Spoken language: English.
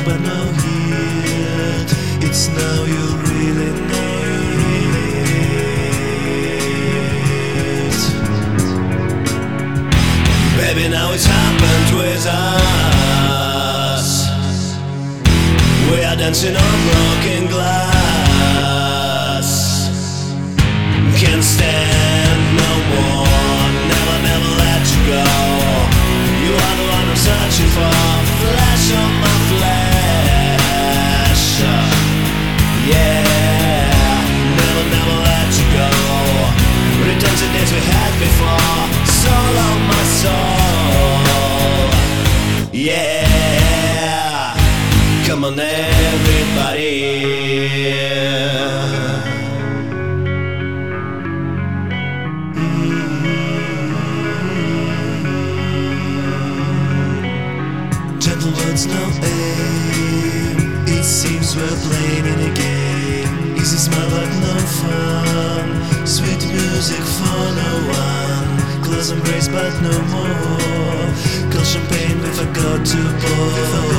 but no heat. It's now you really need. Baby, now it's happened with us. We are dancing on broken glass. Can't stand no more. Never, never let you go. You are the one I'm searching for. Flesh on my flesh. Yeah. Never, never let you go. Return to days we had before. Soul of my soul. Yeah. Come on, everybody. Gentle words, no aim. It seems we're playing in a game. Easy smile but no fun. Sweet music for no one. Close embrace but no more. Cold champagne we forgot to pour.